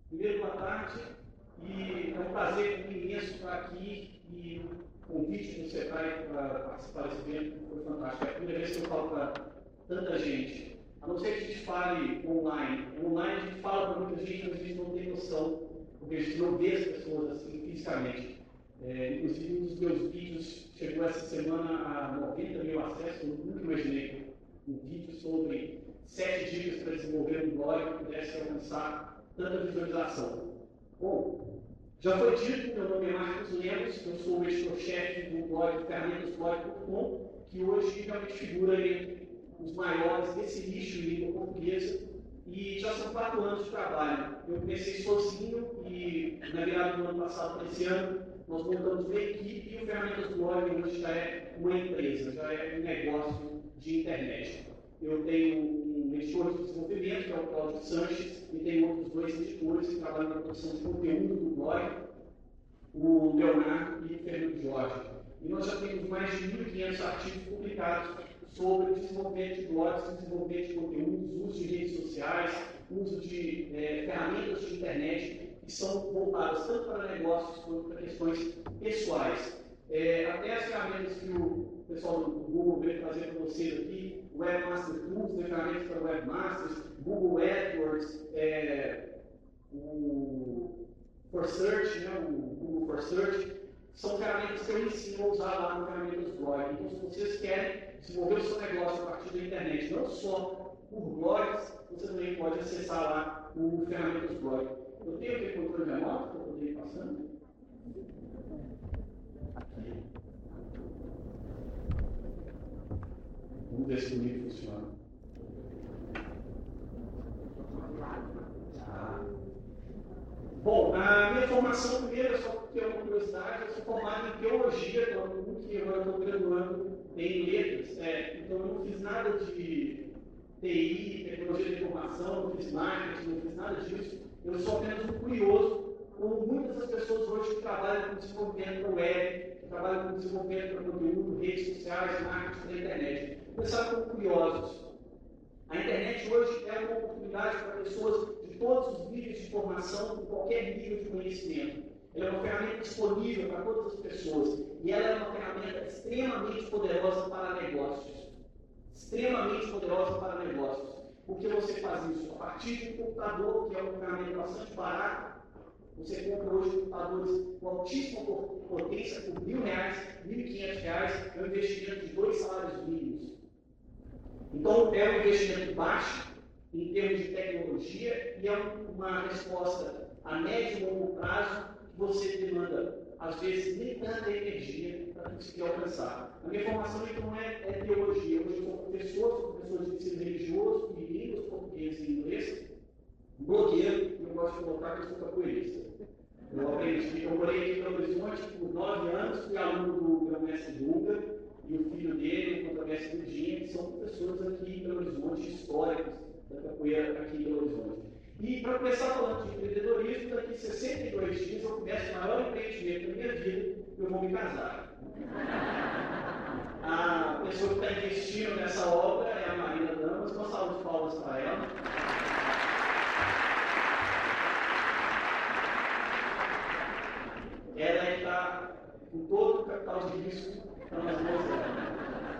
Primeiro, boa tarde, e é um prazer imenso estar aqui, e o convite do Sebrae para participar desse evento foi fantástico. É a primeira vez que eu falo para tanta gente. A não ser que a gente fale online. Online a gente fala para muita gente, mas a gente não tem noção, porque a gente não vê as pessoas assim fisicamente. Inclusive, um dos meus vídeos chegou essa semana a 90 mil acessos. Eu nunca imaginei um vídeo sobre 7 dicas para desenvolver um blog que pudesse alcançar tanta visualização. Bom, já foi dito, meu nome é Marcos Lemos, eu sou o editor-chefe do blog ferramentasblog.com, que hoje realmente figura entre os maiores desse nicho de língua portuguesa, e já são 4 anos de trabalho. Eu comecei sozinho e na virada do ano passado para esse ano nós montamos uma equipe e o Ferramentas Blog hoje já é uma empresa, já é um negócio de internet. Eu tenho um editor de desenvolvimento, que é o Cláudio Sanches, e tenho outros 2 editores que trabalham na produção de conteúdo do blog, o Leonardo e o Fernando Jorge. E nós já temos mais de 1.500 artigos publicados sobre desenvolvimento de blogs, desenvolvimento de conteúdos, uso de redes sociais, uso de ferramentas de internet, que são voltadas tanto para negócios quanto para questões pessoais. Até as ferramentas que o pessoal do Google veio fazer para vocês aqui, Webmaster Tools, ferramentas para webmasters, Google AdWords, o For Search, o Google For Search, são ferramentas que eu ensino a usar lá no Ferramentas Blog. Então, se vocês querem desenvolver o seu negócio a partir da internet, não só por blogs, você também pode acessar lá o Ferramentas Blog. Eu tenho aqui o controle remoto para poder ir passando. Vamos ver se o vídeo funciona. Bom, a minha formação primeiro, só porque é uma curiosidade, eu sou formado em teologia, que agora estou graduando em letras. Então eu não fiz nada de TI, tecnologia de informação, não fiz marketing, não fiz nada disso. Eu sou apenas um curioso, como muitas das pessoas hoje que trabalham com desenvolvimento para web, que trabalham com desenvolvimento para conteúdo, redes sociais, marketing da internet. Começaram como curiosos. A internet hoje é uma oportunidade para pessoas de todos os níveis de formação, com qualquer nível de conhecimento. Ela é uma ferramenta disponível para todas as pessoas. E ela é uma ferramenta extremamente poderosa para negócios. Extremamente poderosa para negócios. Porque você faz isso a partir de um computador, que é uma ferramenta bastante barata. Você compra hoje computadores com altíssima potência por R$1.000, R$1.500, é um investimento de 2 salários mínimos. Então, é um investimento baixo em termos de tecnologia e é uma resposta a médio e longo prazo que você demanda, às vezes, nem tanta energia para conseguir alcançar. A minha formação, então, não é teologia. Hoje eu sou professor de ensino religioso, de línguas português e inglês, blogueiro, e eu gosto de colocar que eu sou capoeirista. Eu morei aqui em Belo Horizonte por 9 anos, fui aluno do grão-mestre Dunga, e o filho dele, o contramestre Budinha, que são professores aqui em Belo Horizonte, históricos da capoeira aqui em Belo Horizonte. E para começar falando de empreendedorismo, daqui a 62 dias eu começo o maior empreendimento da minha vida, eu vou me casar. A pessoa que está investindo nessa obra é a Marina Damas, uma salva de palmas para ela. Ela está com todo o capital de risco nas mãos dela.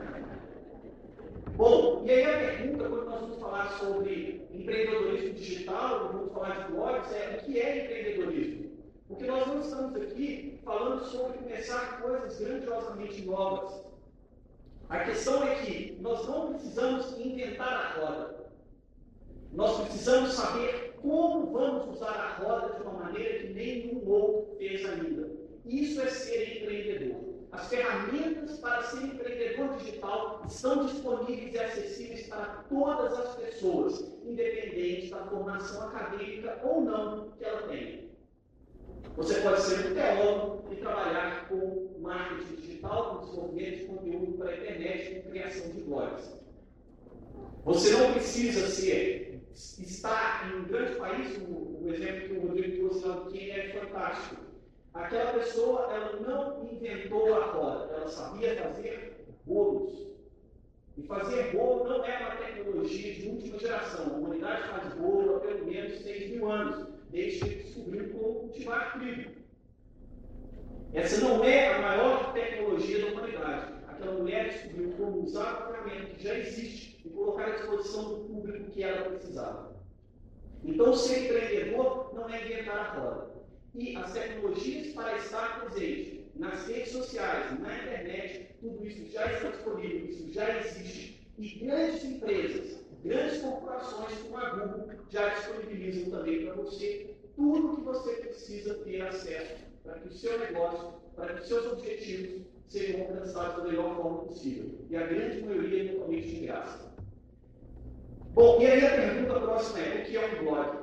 Bom, e aí a pergunta, quando nós vamos falar sobre empreendedorismo digital, vamos falar de blogs, o que é empreendedorismo? Porque nós não estamos aqui falando sobre começar coisas grandiosamente novas. A questão é que nós não precisamos inventar a roda. Nós precisamos saber como vamos usar a roda de uma maneira que nenhum outro fez ainda. Isso é ser empreendedor. As ferramentas para ser empreendedor digital estão disponíveis e acessíveis para todas as pessoas, independente da formação acadêmica ou não que ela tenha. Você pode ser um teólogo e trabalhar com marketing digital, com desenvolvimento de conteúdo para a internet, com criação de blogs. Você não precisa estar em um grande país, o exemplo que o Rodrigo trouxe lá do Quênia é fantástico. Aquela pessoa, ela não inventou a roda, ela sabia fazer bolos. E fazer bolo não é uma tecnologia de última geração. A humanidade faz bolo há pelo menos 6.000 anos. eles descobriram como cultivar trigo. Essa não é a maior tecnologia da humanidade. Aquela mulher descobriu como usar a ferramenta que já existe e colocar à disposição do público que ela precisava. Então, ser empreendedor não é inventar a roda. E as tecnologias para estar presente nas redes sociais, na internet, tudo isso já está disponível, isso já existe. E grandes empresas, grandes corporações como a Google já disponibilizam também para você tudo o que você precisa ter acesso para que o seu negócio, para que os seus objetivos sejam alcançados da melhor forma possível. E a grande maioria é totalmente de graça. Bom, e aí a pergunta próxima é: o que é um blog?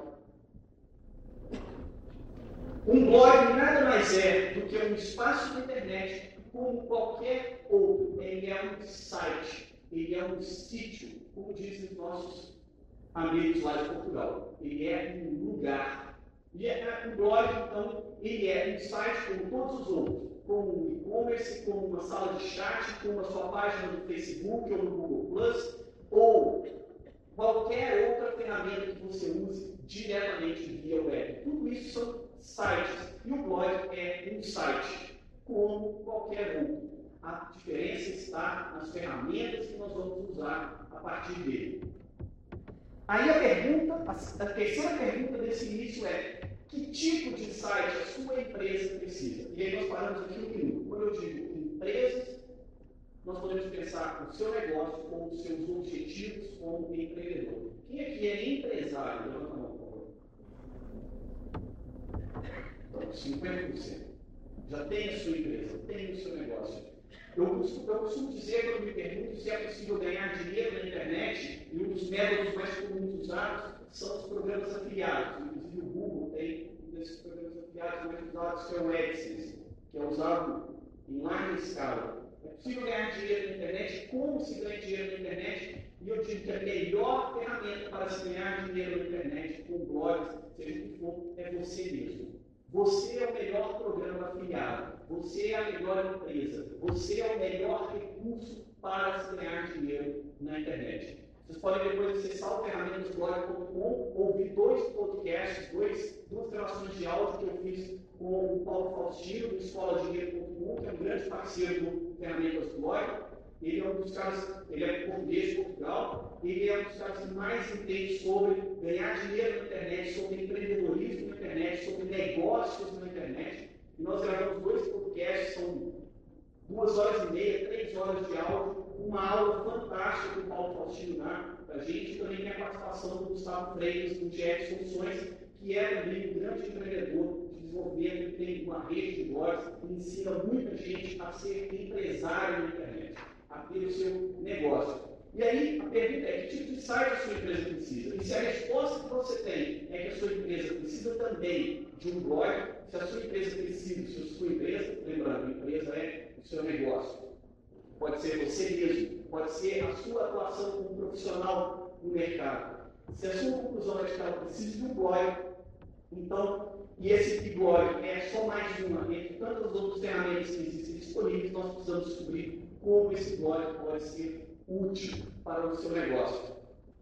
Um blog nada mais é do que um espaço na internet como qualquer outro. Ele é um site, ele é um sítio, como dizem os nossos amigos lá de Portugal. Ele é um lugar. E um blog, então, ele é um site como todos os outros, como um e-commerce, como uma sala de chat, como a sua página no Facebook ou no Google+, ou qualquer outra ferramenta que você use diretamente via web. Tudo isso são sites. E o blog é um site, como qualquer outro. A diferença está nas ferramentas que nós vamos usar a partir dele. Aí a terceira pergunta desse início é: que tipo de site a sua empresa precisa? E aí nós paramos aqui um minuto. Quando eu digo empresas, nós podemos pensar no seu negócio, com os seus objetivos como empreendedor. Quem aqui é empresário? Levanta a mão, por favor. Então, 50%. Já tem a sua empresa, tem o seu negócio. Eu costumo dizer, quando me pergunto se é possível ganhar dinheiro na internet, e um dos métodos mais comuns usados são os programas afiliados. Inclusive o Google tem um desses programas afiliados mais usados, que é o AdSense, que é usado em larga escala. É possível ganhar dinheiro na internet? Como se ganha dinheiro na internet? E eu digo que a melhor ferramenta para se ganhar dinheiro na internet, com blogs, seja o que for, é você mesmo. Você é o melhor programa afiliado. Você é a melhor empresa. Você é o melhor recurso para se ganhar dinheiro na internet. Vocês podem depois acessar o ferramentasblog.com, ouvir 2 podcasts, duas gravações de áudio que eu fiz com o Paulo Faustino, do escoladinheiro.com, que é um grande parceiro do Ferramentas Blog. Ele é um dos caras, ele é português de Portugal, ele é um dos caras que mais entende sobre ganhar dinheiro na internet, sobre empreendedorismo na internet, sobre negócios na internet. E nós gravamos 2 podcasts, são 2 horas e meia, 3 horas de áudio, uma aula fantástica que o Paulo Faustino dá para a gente. Também tem a participação do Gustavo Freitas, do GF Soluções, que é também um grande empreendedor de desenvolvimento, que tem uma rede de blogs, que ensina muita gente a ser empresário na internet, a ter o seu negócio. E aí, a pergunta é: que tipo de site a sua empresa precisa? E se a resposta que você tem é que a sua empresa precisa também de um blog, se a sua empresa precisa, se a sua empresa, lembrando, a empresa é o seu negócio, pode ser você mesmo, pode ser a sua atuação como profissional no mercado. Se a sua conclusão é que ela precisa de um blog, então, e esse blog é só mais uma entre tantas outras ferramentas que existem disponíveis, nós precisamos descobrir como esse blog pode ser útil para o seu negócio.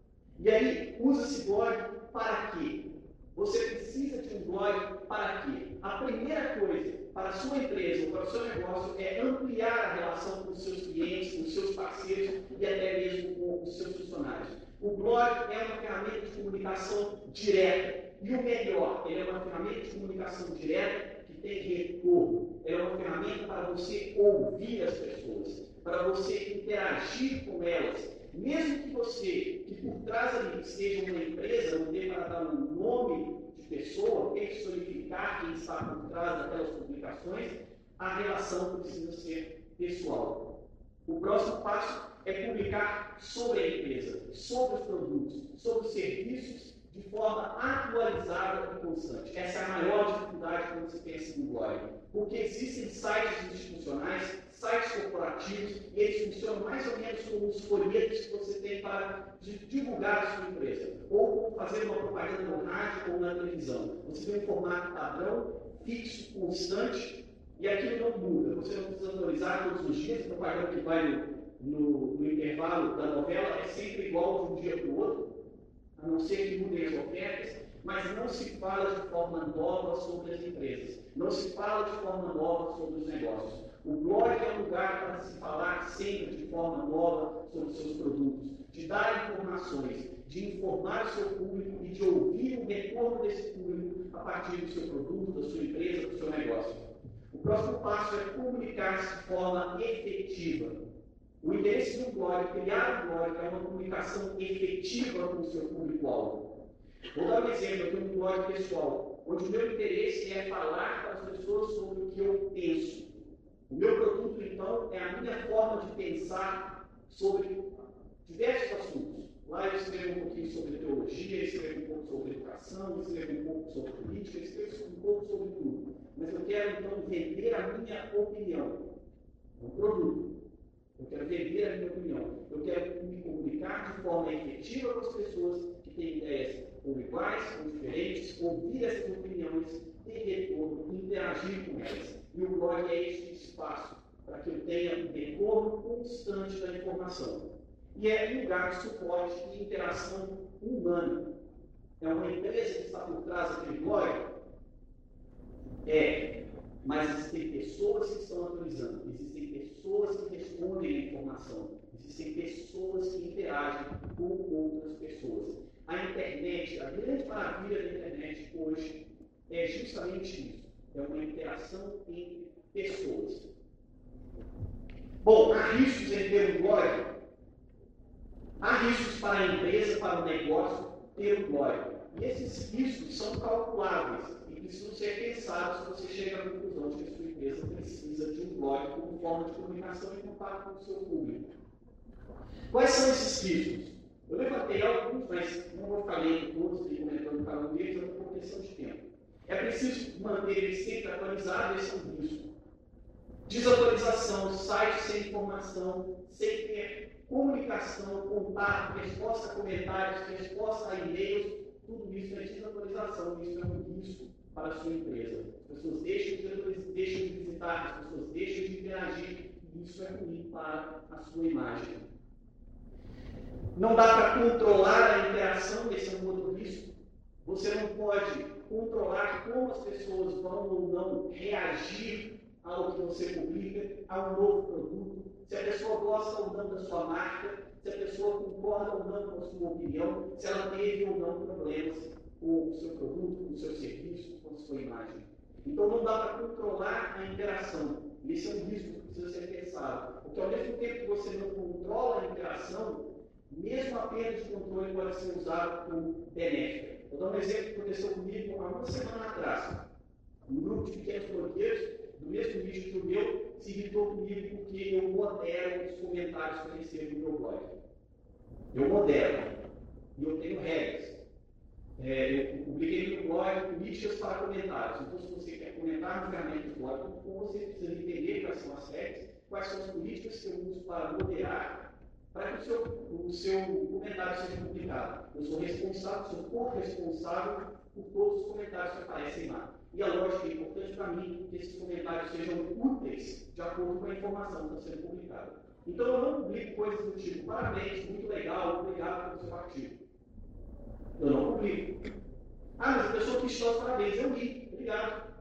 E aí, usa esse blog para quê? Você precisa de um blog para quê? A primeira coisa para a sua empresa ou para o seu negócio é ampliar a relação com os seus clientes, com os seus parceiros e até mesmo com os seus funcionários. O blog é uma ferramenta de comunicação direta. E o melhor, ele é uma ferramenta de comunicação direta que tem retorno. Ela é uma ferramenta para você ouvir as pessoas, para você interagir com elas. Mesmo que você, que por trás ali seja uma empresa, não dê para dar um nome de pessoa, tem que solidificar quem está por trás daquelas publicações, a relação precisa ser pessoal. O próximo passo é publicar sobre a empresa, sobre os produtos, sobre os serviços, de forma atualizada e constante. Essa é a maior dificuldade quando se pensa no blog. Porque existem sites institucionais, sites corporativos, e eles funcionam mais ou menos como os folhetos que você tem para divulgar a sua empresa. Ou como fazer uma propaganda no rádio ou na televisão. Você tem um formato padrão, fixo, constante, e aquilo não muda. Você não precisa atualizar todos os dias. A propaganda que vai no intervalo da novela é sempre igual de um dia para o outro, a não ser que mudem as ofertas. mas não se fala de forma nova sobre as empresas, não se fala de forma nova sobre os negócios. O blog é um lugar para se falar sempre de forma nova sobre os seus produtos, de dar informações, de informar o seu público e de ouvir o retorno desse público a partir do seu produto, da sua empresa, do seu negócio. O próximo passo é comunicar-se de forma efetiva. O interesse do blog, criar um blog, é uma comunicação efetiva com o seu público-alvo. Vou dar um exemplo, eu tenho um blog pessoal, onde o meu interesse é falar para as pessoas sobre o que eu penso. O meu produto, então, é a minha forma de pensar sobre diversos assuntos. Lá eu escrevo um pouquinho sobre teologia, escrevo um pouco sobre educação, escrevo um pouco sobre política, escrevo um pouco sobre tudo. Mas eu quero, então, vender a minha opinião. É um produto. Eu quero vender a minha opinião. Eu quero me comunicar de forma efetiva com as pessoas que têm ideias ou iguais ou diferentes, ouvir essas opiniões, ter retorno, interagir com elas. E o blog é este espaço para que eu tenha um retorno constante da informação. E é um lugar de suporte e interação humana. É uma empresa que está por trás daquele blog? É. Mas existem pessoas que estão atualizando, existem pessoas que respondem a informação, existem pessoas que interagem com outras pessoas. A internet, a grande maravilha da internet hoje é justamente isso. É uma interação entre pessoas. Bom, há riscos em ter um blog? Há riscos para a empresa, para o negócio, ter um blog. E esses riscos são calculáveis e precisam ser pensados se você chega à conclusão de que a sua empresa precisa de um blog como forma de comunicação e contato com o seu público. Quais são esses riscos? Eu levantei alguns, mas não vou ficar lendo todos e comentando cada um deles, até por questão de tempo. É preciso manter ele sempre atualizado, esse é um risco. Desatualização, site sem informação, sem ter comunicação, contato, resposta a comentários, resposta a e-mails, tudo isso é desatualização, isso é um risco para a sua empresa. As pessoas deixam de visitar, as pessoas deixam de interagir, e isso é ruim para a sua imagem. Não dá para controlar a interação, esse é um outro risco. Você não pode controlar como as pessoas vão ou não reagir ao que você publica, a um novo produto, se a pessoa gosta ou não da sua marca, se a pessoa concorda ou não com a sua opinião, se ela teve ou não problemas com o seu produto, com o seu serviço, com a sua imagem. Então não dá para controlar a interação. Esse é um risco que precisa ser pensado. Porque ao mesmo tempo que você não controla a interação, mesmo a perda de controle pode ser usado como benéfica. Vou dar um exemplo que aconteceu comigo há uma semana atrás. Um grupo de pequenos blogueiros, do mesmo nicho que o meu, se irritou comigo porque eu modero os comentários que eu recebo no meu blog. Eu modero. E eu tenho regras. Eu publiquei no blog políticas para comentários. Então, se você quer comentar no ferramenta do blog, você precisa entender quais são as regras, quais são as políticas que eu uso para moderar, para que o seu comentário seja publicado. Eu sou responsável, sou corresponsável por todos os comentários que aparecem lá. E a lógica é importante para mim que esses comentários sejam úteis de acordo com a informação que está sendo publicada. Então eu não publico coisas do tipo, parabéns, muito legal, obrigado pelo seu artigo. Eu não publico. Ah, mas a pessoa quis dar os parabéns, eu li, obrigado.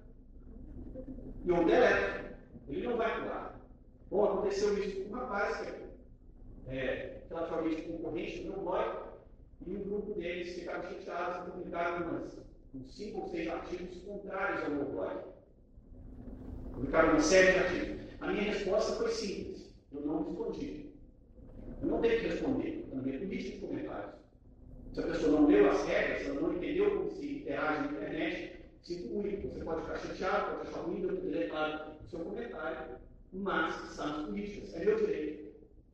E eu deleto. Ele não vai pular. Bom, aconteceu isso com um rapaz que é relativamente concorrente do meu blog, e um grupo deles ficaram chateados e publicaram uns 5 ou 6 artigos contrários ao meu blog. Publicaram uma série de artigos. A minha resposta foi simples. Eu não respondi. Eu não tenho que responder. Eu não tenho política de comentários. Se a pessoa não leu as regras, se ela não entendeu como se interage na internet, sinto muito. Você pode ficar chateado, pode achar ruim, eu ter deletado o seu comentário, mas está nas políticas. É meu direito.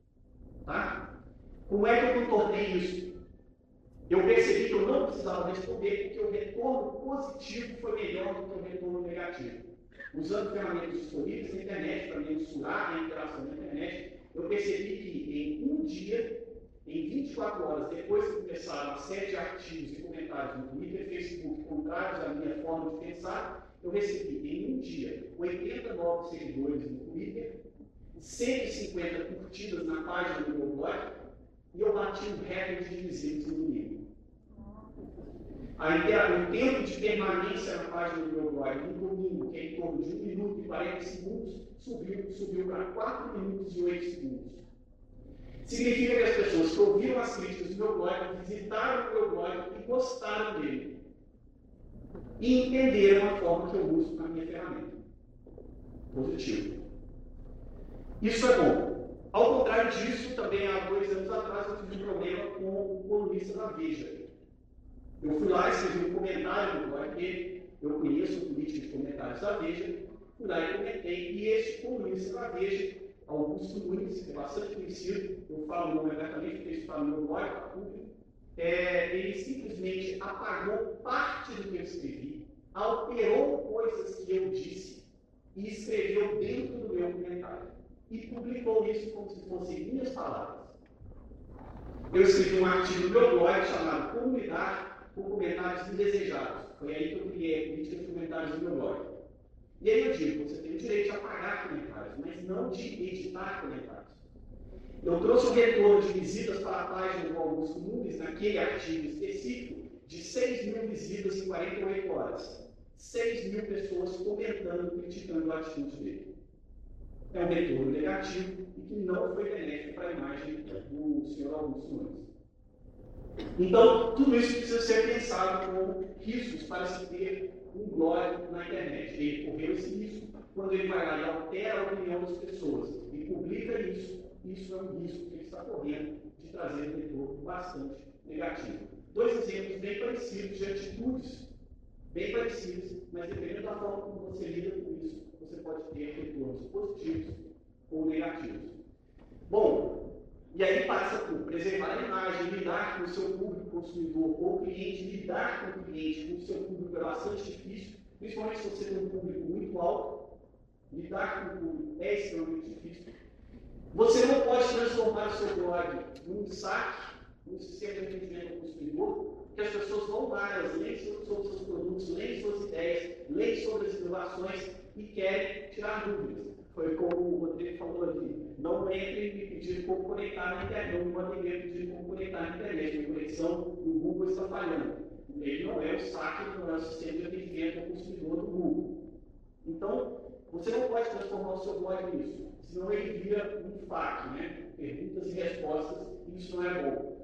Tá? Como é que eu contornei isso? Eu percebi que eu não precisava responder porque o retorno positivo foi melhor do que o retorno negativo. Usando ferramentas disponíveis na internet para mensurar a interação na internet, eu percebi que em um dia, em 24 horas, depois que começaram a série de artigos e comentários no Twitter e Facebook contrários à minha forma de pensar, eu recebi em um dia 80 novos seguidores no Twitter, 150 curtidas na página do meu blog, e eu bati um recorde de visitas no domingo. O tempo de permanência na página do meu blog no domingo, que é em torno de 1 minuto e 40 segundos, subiu para 4 minutos e 8 segundos. Significa que as pessoas que ouviram as críticas do meu blog, visitaram o meu blog e gostaram dele. E entenderam a forma que eu uso na minha ferramenta. Positivo. Isso é bom. Ao contrário disso, também há 2 anos atrás eu tive um problema com o colunista da Veja. Eu fui lá e escrevi um comentário no blog dele. Eu conheço o político de comentários da Veja. Fui lá e comentei. E esse colunista da Veja, Augusto Nunes, que é bastante conhecido, eu falo o nome abertamente, porque isso está no meu blog, está público. Ele simplesmente apagou parte do que eu escrevi, alterou coisas que eu disse e escreveu dentro do meu comentário. E publicou isso como se fossem minhas palavras. Eu escrevi um artigo no meu blog chamado Como Lidar com Comentários Indesejados. Foi aí que eu criei a política de comentários no meu blog. E aí eu digo, você tem o direito de apagar comentários, mas não de editar comentários. Eu trouxe um retorno de visitas para a página do Augusto Nunes, naquele artigo específico, de 6.000 visitas em 48 horas. 6.000 pessoas comentando, criticando a atitude dele. É um retorno negativo e que não foi benéfico para a imagem do senhor Augusto Nunes. Então, tudo isso precisa ser pensado como riscos para se ter um blog na internet. Ele correu esse risco quando ele vai lá e altera a opinião das pessoas e publica isso. Isso é um risco que ele está correndo de trazer um retorno bastante negativo. 2 exemplos bem parecidos de atitudes bem parecidas, mas dependendo da forma como você lida com isso, você pode ter retornos positivos ou negativos. Bom, e aí passa por preservar a imagem, lidar com o seu público consumidor ou cliente, lidar com o cliente, com o seu público é bastante difícil, principalmente se você tem um público muito alto, lidar com o público é extremamente difícil. Você não pode transformar o seu blog num saque, num sistema de atendimento ao consumidor, que as pessoas vão lá, elas leem sobre seus produtos, leem suas ideias, leem sobre as inovações e querem tirar dúvidas. Foi como o Rodrigo falou ali, não entre me pedir como conectar na internet, não mandem me pedir como conectar na internet, a conexão do Google está falhando. Ele não é o saque, não é o sistema de atendimento ao consumidor do Google. Então, você não pode transformar o seu blog nisso, senão ele vira um FAQ, né? Perguntas e respostas, e isso não é bom.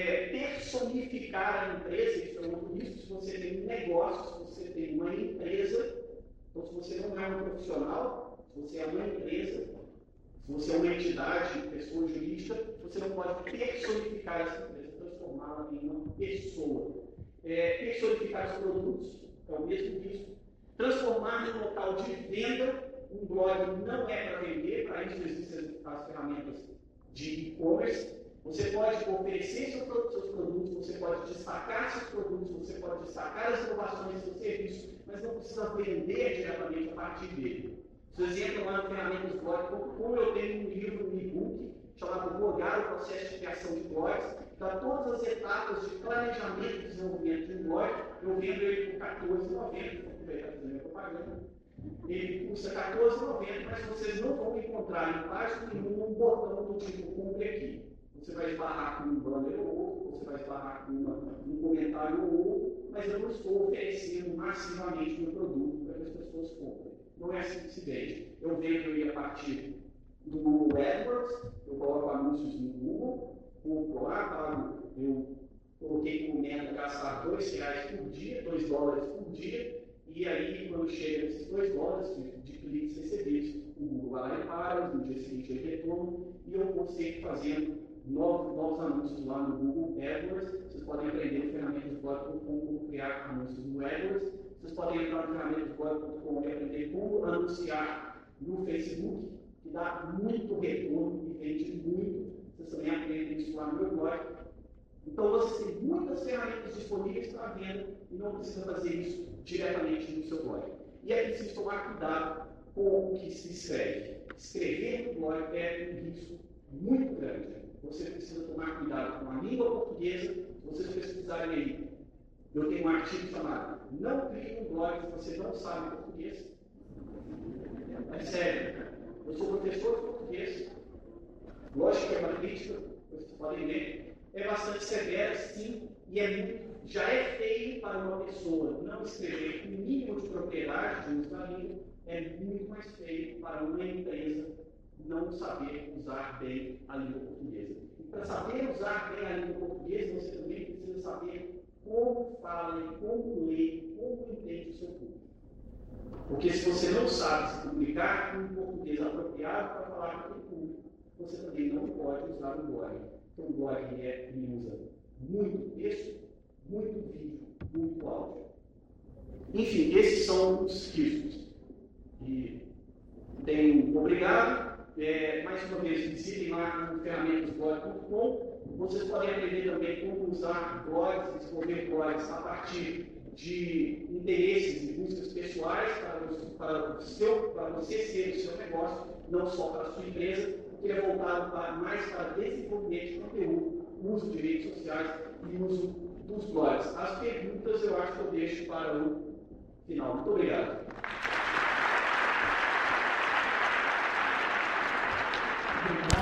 Personificar a empresa, isso é outro risco. Se você tem um negócio, se você tem uma empresa, então se você não é um profissional, se você é uma empresa, se você é uma entidade, pessoa jurídica, você não pode personificar essa empresa, transformá-la em uma pessoa. Personificar os produtos é o mesmo risco. Transformar em um local de venda, um blog não é para vender, para isso existem as ferramentas de e-commerce. Você pode oferecer seus produtos, você pode destacar seus produtos, você pode destacar as inovações do seu serviço, mas não precisa vender diretamente a partir dele. Se vocês entram lá no ferramentasblog.com, eu tenho um livro, um e-book, chamado Blogar, o processo de criação de blogs, dá todas as etapas de planejamento e desenvolvimento de um blog. Eu vendo ele por R$14,90, vou aproveitar para fazer minha propaganda. Ele custa R$14,90, mas vocês não vão encontrar em página nenhuma um botão do tipo compre aqui. Você vai esbarrar com um banner ou outro, você vai esbarrar com um comentário ou outro, mas eu não estou oferecendo massivamente meu produto para que as pessoas comprem. Não é assim que se vende. Eu vendo ele a partir do Google AdWords, eu coloco anúncios no Google, compro lá, eu coloquei como meta gastar R$2 por dia, $2 por dia, e aí quando chega esses $2 de cliques recebidos, o Google vai lá e para, no dia seguinte ele retorna, e eu vou sempre fazendo novos anúncios lá no Google AdWords. Vocês podem aprender no ferramentasblog.com como criar anúncios no AdWords. Vocês podem entrar no ferramentasblog.com e aprender como anunciar no Facebook, que dá muito retorno e vende muito. Vocês também aprendem isso lá no meu blog. Então, vocês têm muitas ferramentas disponíveis para venda e não precisa fazer isso diretamente no seu blog. E é preciso tomar cuidado com o que se escreve. Escrever no blog é um risco muito grande. Você precisa tomar cuidado com a língua portuguesa. Se vocês pesquisarem aí, eu tenho um artigo chamado Não crie um blog se você não sabe português. É sério. Eu sou professor de português. Lógico que é uma crítica, vocês podem ler. É bastante severa, sim, e é muito já é feio para uma pessoa não escrever o mínimo de propriedade de uso da língua, é muito mais feio para uma empresa não saber usar bem a língua portuguesa. E para saber usar bem a língua portuguesa, você também precisa saber como fala, como lê, como entende o seu público. Porque se você não sabe se comunicar com um português apropriado para falar com aquele público, você também não pode usar o blog. Então, o blog ele usa muito texto, muito vídeo, muito áudio. Enfim, esses são os riscos. E tenho obrigado. Mais uma vez, visitem lá no ferramentasblog.com. Vocês podem aprender também como usar blogs, desenvolver blogs a partir de interesses e buscas pessoais para você ser o seu negócio, não só para a sua empresa, porque é voltado mais para desenvolvimento de conteúdo, uso de redes sociais e uso dos blogs. As perguntas eu acho que eu deixo para o final. Muito obrigado.